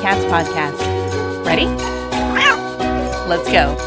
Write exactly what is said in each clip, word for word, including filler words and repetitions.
Cats podcast. Ready? Let's go.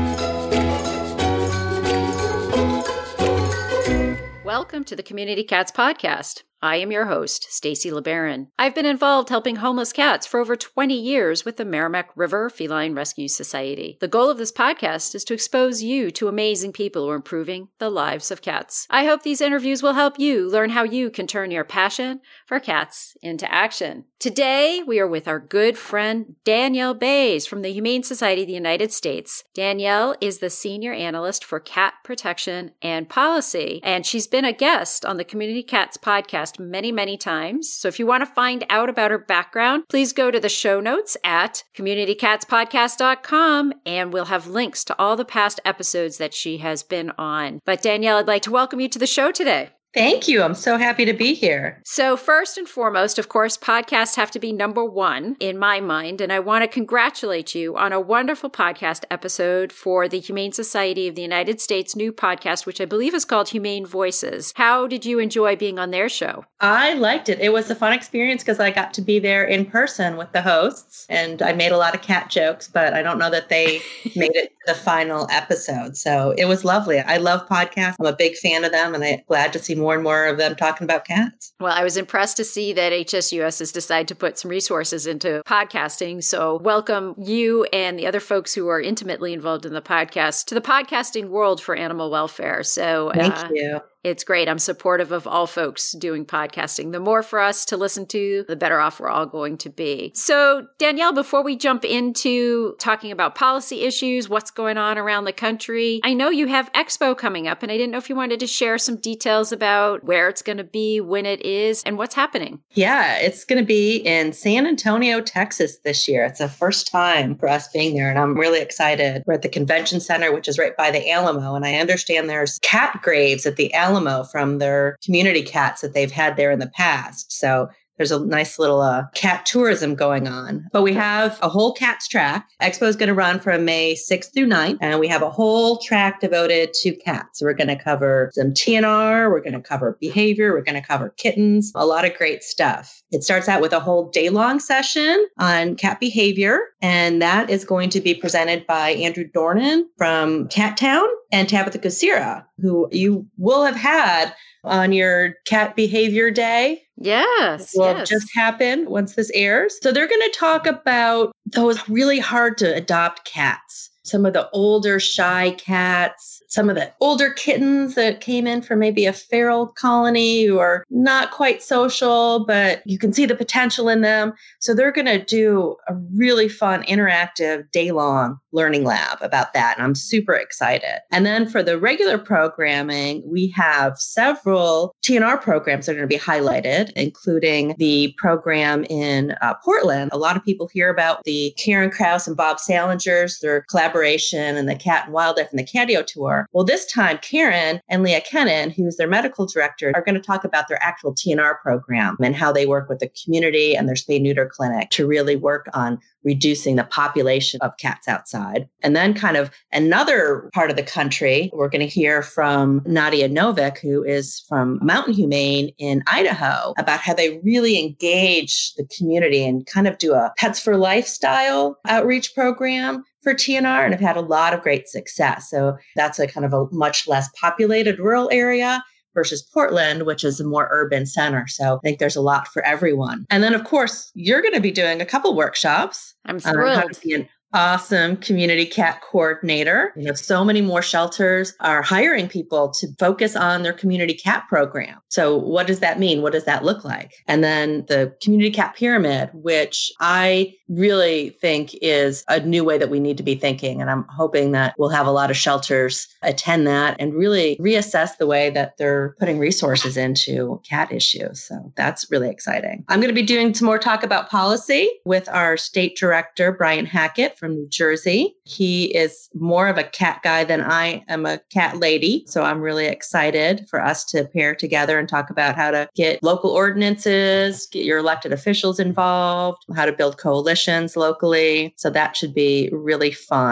Welcome to the Community Cats podcast. I am your host, Stacy LeBaron. I've been involved helping homeless cats for over twenty years with the Merrimack River Feline Rescue Society. The goal of this podcast is to expose you to amazing people who are improving the lives of cats. I hope these interviews will help you learn how you can turn your passion for cats into action. Today, we are with our good friend Danielle Bays from the Humane Society of the United States. Danielle is the Senior Analyst for Cat Protection and Policy, and she's been a guest on the Community Cats podcast many, many times. So if you want to find out about her background, please go to the show notes at community cats podcast dot com, and we'll have links to all the past episodes that she has been on. But Danielle, I'd like to welcome you to the show today. Thank you. I'm so happy to be here. So first and foremost, of course, podcasts have to be number one in my mind, and I want to congratulate you on a wonderful podcast episode for the Humane Society of the United States new podcast, which I believe is called Humane Voices. How did you enjoy being on their show? I liked it. It was a fun experience because I got to be there in person with the hosts, and I made a lot of cat jokes, but I don't know that they made it to the final episode. So it was lovely. I love podcasts. I'm a big fan of them, and I'm glad to see more and more of them talking about cats. Well, I was impressed to see that H S U S has decided to put some resources into podcasting. So welcome you and the other folks who are intimately involved in the podcast to the podcasting world for animal welfare. So thank uh, you. It's great. I'm supportive of all folks doing podcasting. The more for us to listen to, the better off we're all going to be. So, Danielle, before we jump into talking about policy issues, what's going on around the country, I know you have Expo coming up, and I didn't know if you wanted to share some details about where it's going to be, when it is, and what's happening. Yeah, it's going to be in San Antonio, Texas this year. It's the first time for us being there, and I'm really excited. We're at the convention center, which is right by the Alamo, and I understand there's cat graves at the Alamo from their community cats that they've had there in the past. So there's a nice little uh, cat tourism going on. But we have a whole cats track. Expo is going to run from May sixth through ninth, and we have a whole track devoted to cats. So we're going to cover some T N R, we're going to cover behavior, we're going to cover kittens, a lot of great stuff. It starts out with a whole day-long session on cat behavior, and that is going to be presented by Andrew Dornan from Cat Town and Tabitha Kucera, who you will have had on your cat behavior day. Yes. Will yes. just happen once this airs. So they're going to talk about those really hard to adopt cats. Some of the older shy cats, some of the older kittens that came in from maybe a feral colony who are not quite social, but you can see the potential in them. So they're going to do a really fun, interactive, day-long learning lab about that. And I'm super excited. And then for the regular programming, we have several T N R programs that are going to be highlighted, including the program in uh, Portland. A lot of people hear about the Karen Krause and Bob Salinger's, their collaboration and the Cat and Wildlife and the Catio Tour. Well, this time, Karen and Leah Kennan, who's their medical director, are going to talk about their actual T N R program and how they work with the community and their spay-neuter clinic to really work on reducing the population of cats outside. And then kind of another part of the country, we're going to hear from Nadia Novik, who is from Mountain Humane in Idaho, about how they really engage the community and kind of do a Pets for Life style outreach program for T N R and have had a lot of great success. So that's a kind of a much less populated rural area versus Portland, which is a more urban center. So I think there's a lot for everyone. And then, of course, you're going to be doing a couple workshops. I'm thrilled. On how to be an awesome community cat coordinator. You know, so many more shelters are hiring people to focus on their community cat program. So what does that mean? What does that look like? And then the community cat pyramid, which I really think is a new way that we need to be thinking. And I'm hoping that we'll have a lot of shelters attend that and really reassess the way that they're putting resources into cat issues. So that's really exciting. I'm going to be doing some more talk about policy with our state director, Brian Hackett from New Jersey. He is more of a cat guy than I am a cat lady. So I'm really excited for us to pair together and talk about how to get local ordinances, get your elected officials involved, how to build coalitions locally. So that should be really fun.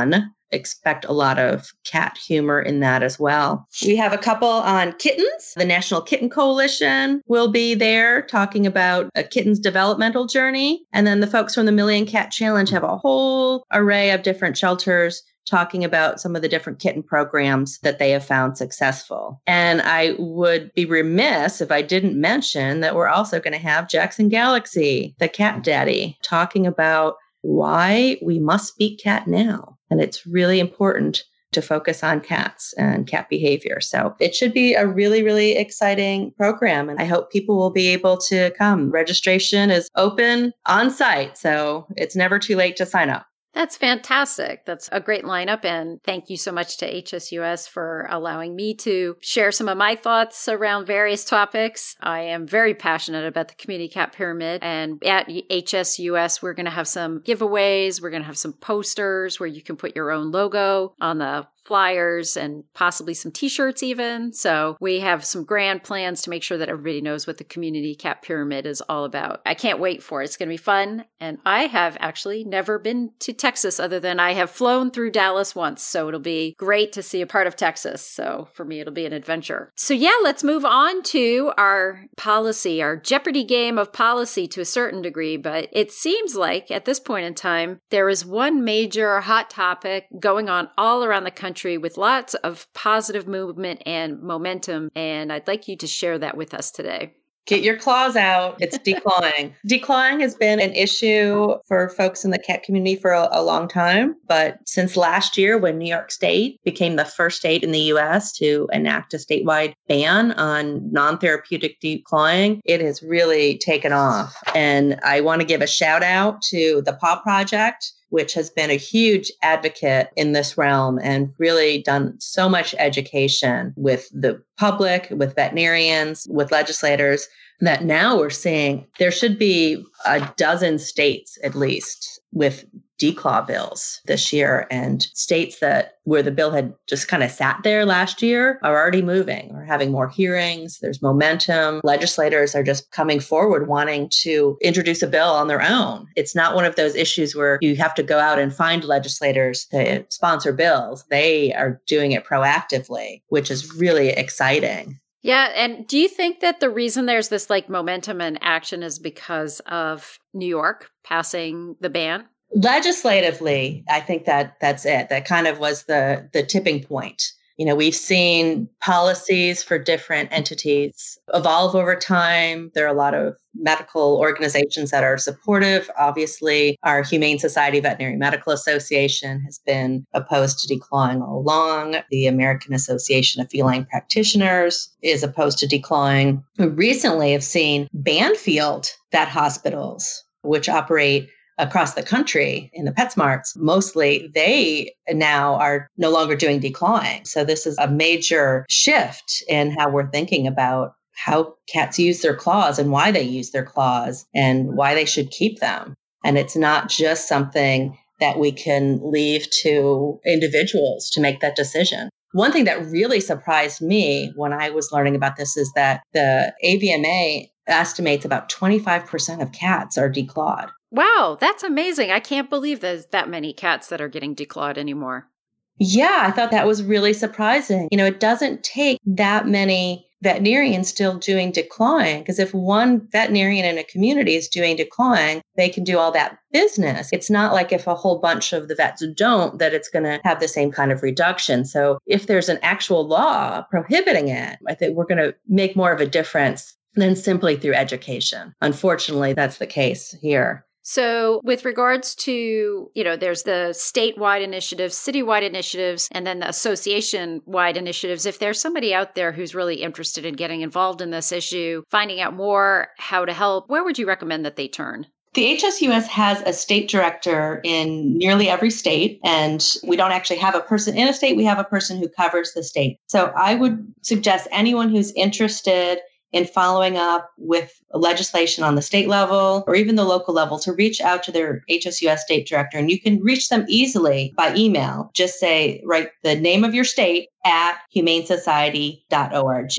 expect a lot of cat humor in that as well. We have a couple on kittens. The National Kitten Coalition will be there talking about a kitten's developmental journey. And then the folks from the Million Cat Challenge have a whole array of different shelters talking about some of the different kitten programs that they have found successful. And I would be remiss if I didn't mention that we're also going to have Jackson Galaxy, the cat daddy, talking about why we must speak cat now. And it's really important to focus on cats and cat behavior. So it should be a really, really exciting program. And I hope people will be able to come. Registration is open on site, so it's never too late to sign up. That's fantastic. That's a great lineup. And thank you so much to H S U S for allowing me to share some of my thoughts around various topics. I am very passionate about the Community Cat Pyramid. And at H S U S, we're going to have some giveaways. We're going to have some posters where you can put your own logo on the flyers and possibly some t-shirts even. So we have some grand plans to make sure that everybody knows what the Community Cat Pyramid is all about. I can't wait for it. It's going to be fun. And I have actually never been to Texas other than I have flown through Dallas once. So it'll be great to see a part of Texas. So for me, it'll be an adventure. So yeah, let's move on to our policy, our Jeopardy game of policy to a certain degree. But it seems like at this point in time, there is one major hot topic going on all around the country with lots of positive movement and momentum. And I'd like you to share that with us today. Get your claws out. It's declawing. Declawing has been an issue for folks in the cat community for a, a long time. But since last year, when New York State became the first state in the U S to enact a statewide ban on non-therapeutic declawing, it has really taken off. And I want to give a shout out to the Paw Project, which has been a huge advocate in this realm and really done so much education with the public, with veterinarians, with legislators, that now we're seeing there should be a dozen states at least with declaw bills this year, and states that where the bill had just kind of sat there last year are already moving or having more hearings. There's momentum. Legislators are just coming forward wanting to introduce a bill on their own. It's not one of those issues where you have to go out and find legislators to sponsor bills. They are doing it proactively, which is really exciting. Yeah. And do you think that the reason there's this like momentum and action is because of New York passing the ban? Legislatively, I think that that's it. That kind of was the the tipping point. You know, we've seen policies for different entities evolve over time. There are a lot of medical organizations that are supportive. Obviously, our Humane Society Veterinary Medical Association has been opposed to declawing all along. The American Association of Feline Practitioners is opposed to declawing. We recently have seen Banfield vet hospitals, which operate across the country in the PetSmarts, mostly they now are no longer doing declawing. So this is a major shift in how we're thinking about how cats use their claws and why they use their claws and why they should keep them. And it's not just something that we can leave to individuals to make that decision. One thing that really surprised me when I was learning about this is that the A V M A estimates about twenty-five percent of cats are declawed. Wow, that's amazing. I can't believe there's that many cats that are getting declawed anymore. Yeah, I thought that was really surprising. You know, it doesn't take that many veterinarians still doing declawing, because if one veterinarian in a community is doing declawing, they can do all that business. It's not like if a whole bunch of the vets don't, that it's going to have the same kind of reduction. So if there's an actual law prohibiting it, I think we're going to make more of a difference than simply through education. Unfortunately, that's the case here. So with regards to, you know, there's the statewide initiatives, citywide initiatives, and then the association-wide initiatives. If there's somebody out there who's really interested in getting involved in this issue, finding out more, how to help, where would you recommend that they turn? The H S U S has a state director in nearly every state, and we don't actually have a person in a state. We have a person who covers the state. So I would suggest anyone who's interested in following up with legislation on the state level or even the local level to reach out to their H S U S state director. And you can reach them easily by email. Just say, write the name of your state at humane society dot org.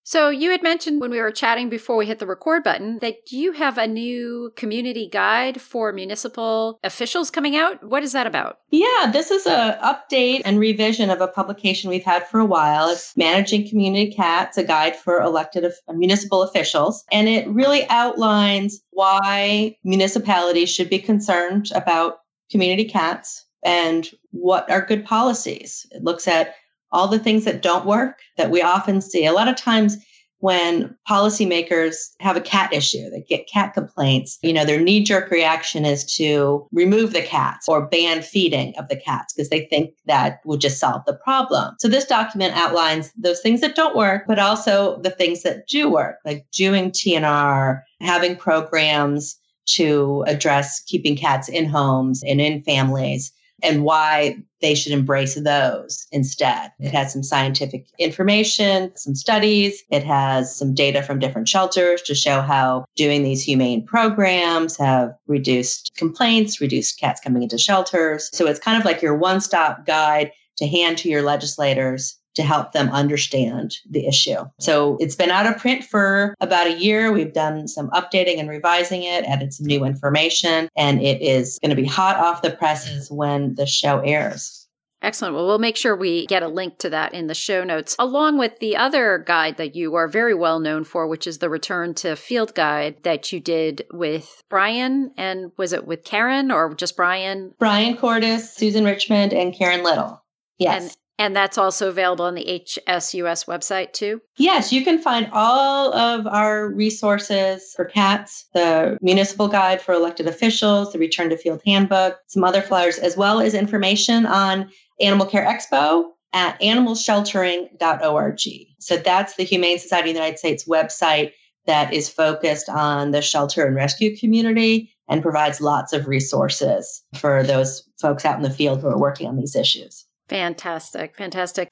So you had mentioned when we were chatting before we hit the record button that you have a new community guide for municipal officials coming out. What is that about? Yeah, this is an update and revision of a publication we've had for a while. It's Managing Community Cats, a guide for elected of, municipal officials. And it really outlines why municipalities should be concerned about community cats and what are good policies. It looks at all the things that don't work that we often see. A lot of times when policymakers have a cat issue, they get cat complaints, you know, their knee-jerk reaction is to remove the cats or ban feeding of the cats because they think that will just solve the problem. So this document outlines those things that don't work, but also the things that do work, like doing T N R, having programs to address keeping cats in homes and in families, and why they should embrace those instead. It has some scientific information, some studies. It has some data from different shelters to show how doing these humane programs have reduced complaints, reduced cats coming into shelters. So it's kind of like your one-stop guide to hand to your legislators to help them understand the issue. So it's been out of print for about a year. We've done some updating and revising it, added some new information, and it is going to be hot off the presses when the show airs. Excellent. Well, we'll make sure we get a link to that in the show notes, along with the other guide that you are very well known for, which is the Return to Field guide that you did with Brian. And was it with Karen or just Brian? Brian Cordes, Susan Richmond, and Karen Little. Yes. And- And that's also available on the H S U S website too? Yes, you can find all of our resources for cats, the municipal guide for elected officials, the Return to Field handbook, some other flyers, as well as information on Animal Care Expo at animal sheltering dot org. So that's the Humane Society of the United States website that is focused on the shelter and rescue community and provides lots of resources for those folks out in the field who are working on these issues. Fantastic. Fantastic.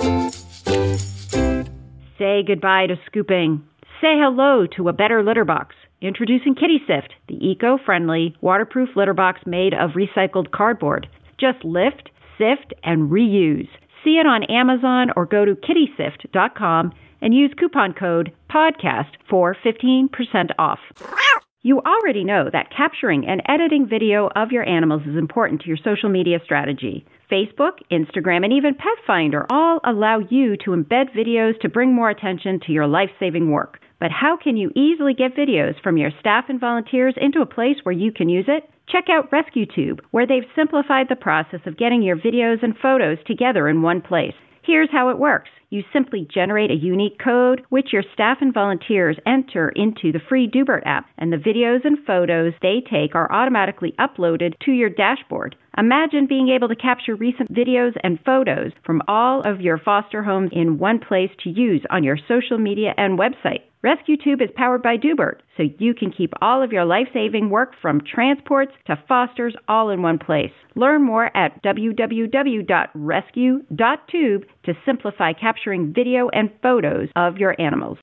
Say goodbye to scooping. Say hello to a better litter box. Introducing Kitty Sift, the eco-friendly, waterproof litter box made of recycled cardboard. Just lift, sift, and reuse. See it on Amazon or go to kitty sift dot com and use coupon code PODCAST for fifteen percent off. You already know that capturing and editing video of your animals is important to your social media strategy. Facebook, Instagram, and even Petfinder all allow you to embed videos to bring more attention to your life-saving work. But how can you easily get videos from your staff and volunteers into a place where you can use it? Check out RescueTube, where they've simplified the process of getting your videos and photos together in one place. Here's how it works. You simply generate a unique code, which your staff and volunteers enter into the free Doobert app, and the videos and photos they take are automatically uploaded to your dashboard. Imagine being able to capture recent videos and photos from all of your foster homes in one place to use on your social media and website. RescueTube is powered by Doobert, so you can keep all of your life-saving work from transports to fosters all in one place. Learn more at w w w dot rescue dot tube to simplify capturing video and photos of your animals.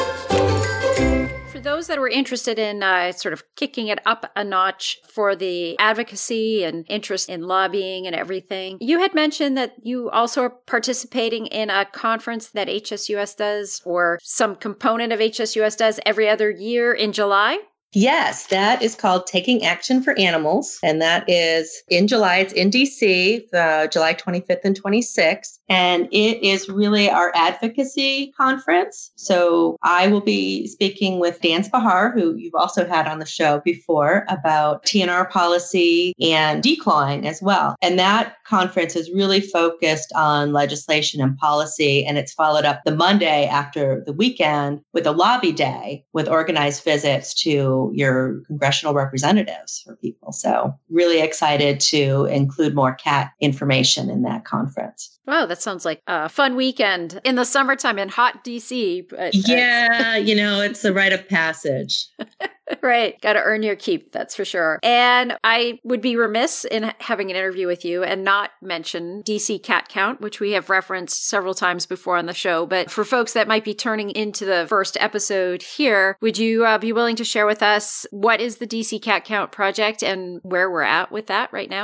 For those that were interested in uh, sort of kicking it up a notch for the advocacy and interest in lobbying and everything, you had mentioned that you also are participating in a conference that H S U S does, or some component of H S U S does, every other year in July? Yes, that is called Taking Action for Animals. And that is in July. It's in D C, uh, July twenty-fifth and twenty-sixth. And it is really our advocacy conference. So I will be speaking with Dan Spahar, who you've also had on the show before, about T N R policy and declawing as well. And that conference is really focused on legislation and policy. And it's followed up the Monday after the weekend with a lobby day with organized visits to your congressional representatives for people. So really excited to include more cat information in that conference. Wow, that sounds like a fun weekend in the summertime in hot D C. But yeah, you know, it's a rite of passage. Right. Got to earn your keep. That's for sure. And I would be remiss in having an interview with you and not mention D C Cat Count, which we have referenced several times before on the show. But for folks that might be turning into the first episode here, would you uh, be willing to share with us what is the D C Cat Count project and where we're at with that right now?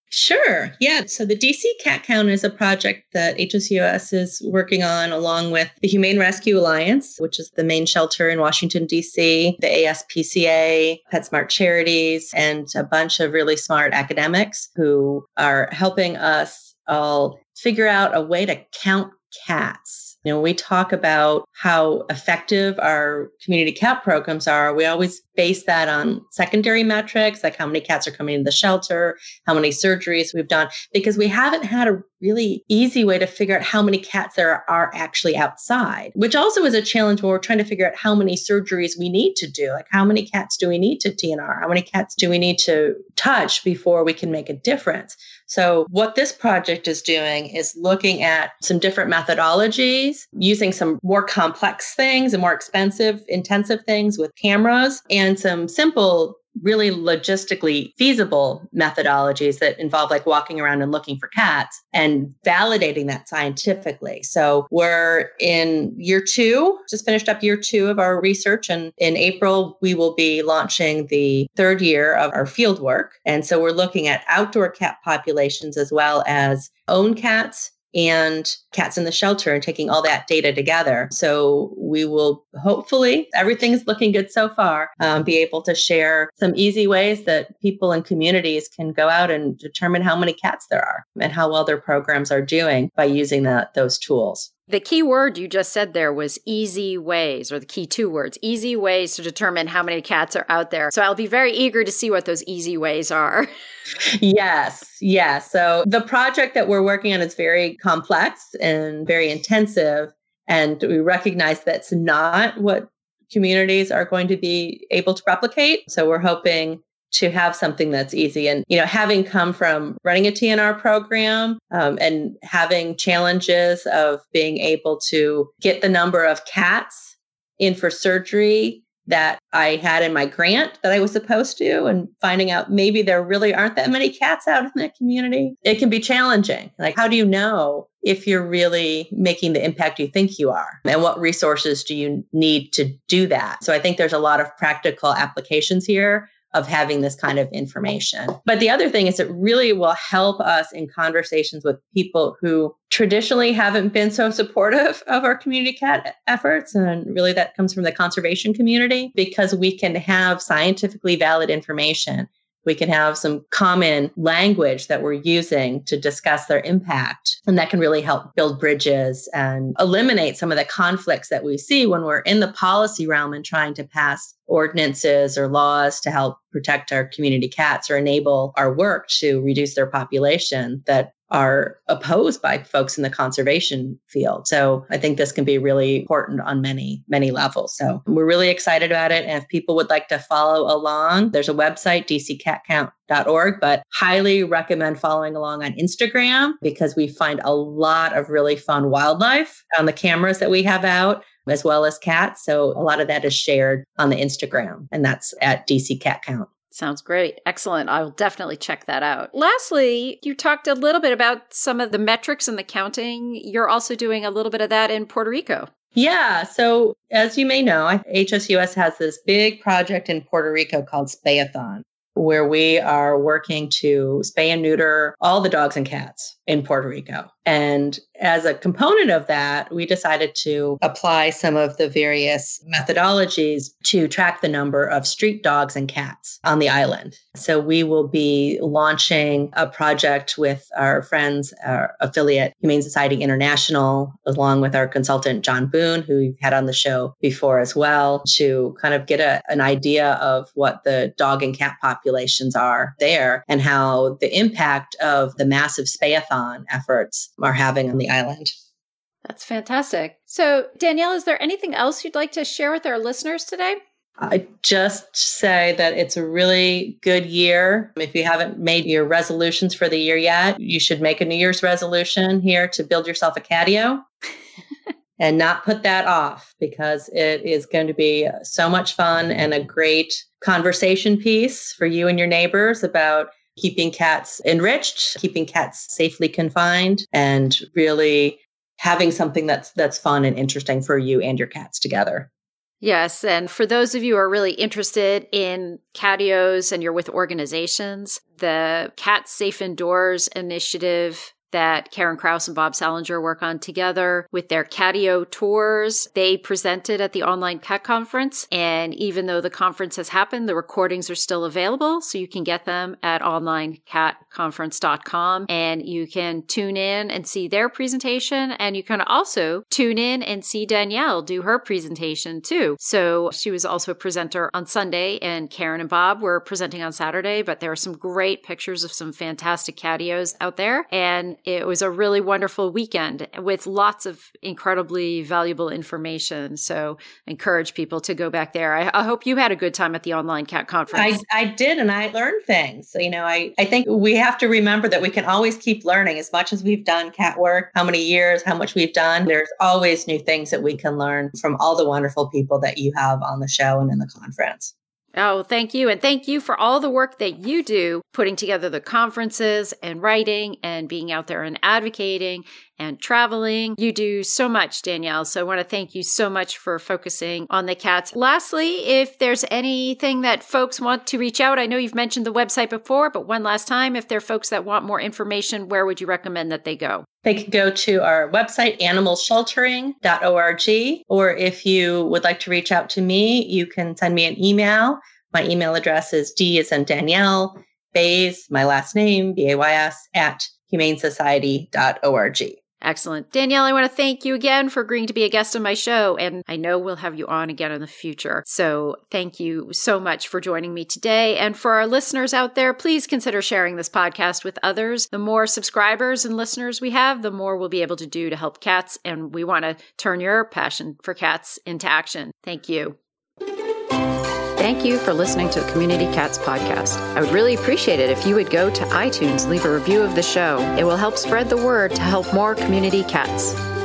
Sure. Yeah. So the D C Cat Count is a project that H S U S is working on along with the Humane Rescue Alliance, which is the main shelter in Washington, D C, the A S P C A, PetSmart Charities, and a bunch of really smart academics who are helping us all figure out a way to count cats. You know, we talk about how effective our community cat programs are. We always base that on secondary metrics, like how many cats are coming into the shelter, how many surgeries we've done, because we haven't had a really easy way to figure out how many cats there are actually outside, which also is a challenge when we're trying to figure out how many surgeries we need to do. Like how many cats do we need to T N R? How many cats do we need to touch before we can make a difference? So what this project is doing is looking at some different methodologies, using some more complex things and more expensive, intensive things with cameras, and some simple, really logistically feasible methodologies that involve like walking around and looking for cats and validating that scientifically. So we're in year two, just finished up year two of our research. And in April, we will be launching the third year of our field work. And so we're looking at outdoor cat populations as well as own cats and cats in the shelter and taking all that data together. So we will hopefully, everything's looking good so far, um, be able to share some easy ways that people and communities can go out and determine how many cats there are and how well their programs are doing by using that, those tools. The key word you just said there was easy ways, or the key two words, easy ways to determine how many cats are out there. So I'll be very eager to see what those easy ways are. Yes. Yes. So the project that we're working on is very complex and very intensive. And we recognize that's not what communities are going to be able to replicate. So we're hoping to have something that's easy. And, you know, having come from running a T N R program um, and having challenges of being able to get the number of cats in for surgery that I had in my grant that I was supposed to, and finding out maybe there really aren't that many cats out in that community, it can be challenging. Like, how do you know if you're really making the impact you think you are? And what resources do you need to do that? So I think there's a lot of practical applications here of having this kind of information. But the other thing is it really will help us in conversations with people who traditionally haven't been so supportive of our community cat efforts. And really that comes from the conservation community, because we can have scientifically valid information. We can have some common language that we're using to discuss their impact. And that can really help build bridges and eliminate some of the conflicts that we see when we're in the policy realm and trying to pass ordinances or laws to help protect our community cats or enable our work to reduce their population that are opposed by folks in the conservation field. So I think this can be really important on many, many levels. So we're really excited about it. And if people would like to follow along, there's a website, d c cat count dot org, but highly recommend following along on Instagram because we find a lot of really fun wildlife on the cameras that we have out, as well as cats. So a lot of that is shared on the Instagram, and that's at D C Cat Count. Sounds great. Excellent. I will definitely check that out. Lastly, you talked a little bit about some of the metrics and the counting. You're also doing a little bit of that in Puerto Rico. Yeah. So as you may know, H S U S has this big project in Puerto Rico called Spay-a-thon, where we are working to spay and neuter all the dogs and cats in Puerto Rico. And as a component of that, we decided to apply some of the various methodologies to track the number of street dogs and cats on the island. So we will be launching a project with our friends, our affiliate, Humane Society International, along with our consultant, John Boone, who we've had on the show before as well, to kind of get a, an idea of what the dog and cat populations are there and how the impact of the massive spay-a-thon efforts are having on the island. That's fantastic. So, Danielle, is there anything else you'd like to share with our listeners today? I just say that it's a really good year. If you haven't made your resolutions for the year yet, you should make a New Year's resolution here to build yourself a catio and not put that off, because it is going to be so much fun and a great conversation piece for you and your neighbors about keeping cats enriched, keeping cats safely confined, and really having something that's that's fun and interesting for you and your cats together. Yes. And for those of you who are really interested in catios and you're with organizations, the Cats Safe Indoors initiative that Karen Kraus and Bob Salinger work on together with their catio tours. They presented at the online cat conference. And even though the conference has happened, the recordings are still available. So you can get them at online cat conference dot com and you can tune in and see their presentation. And you can also tune in and see Danielle do her presentation too. So she was also a presenter on Sunday and Karen and Bob were presenting on Saturday, but there are some great pictures of some fantastic catios out there. And it was a really wonderful weekend with lots of incredibly valuable information. So I encourage people to go back there. I, I hope you had a good time at the online cat conference. I, I did, and I learned things. So, you know, I, I think we have to remember that we can always keep learning as much as we've done cat work, how many years, how much we've done. There's always new things that we can learn from all the wonderful people that you have on the show and in the conference. Oh, thank you. And thank you for all the work that you do, putting together the conferences and writing and being out there and advocating and traveling. You do so much, Danielle. So I want to thank you so much for focusing on the cats. Lastly, if there's anything that folks want to reach out, I know you've mentioned the website before, but one last time, if there are folks that want more information, where would you recommend that they go? They can go to our website, animal sheltering dot org, or if you would like to reach out to me, you can send me an email. My email address is D as in Danielle, Bays, my last name, B A Y S, at humane society dot org. Excellent. Danielle, I want to thank you again for agreeing to be a guest on my show, and I know we'll have you on again in the future. So thank you so much for joining me today. And for our listeners out there, please consider sharing this podcast with others. The more subscribers and listeners we have, the more we'll be able to do to help cats, and we want to turn your passion for cats into action. Thank you. Thank you for listening to the Community Cats podcast. I would really appreciate it if you would go to iTunes, leave a review of the show. It will help spread the word to help more community cats.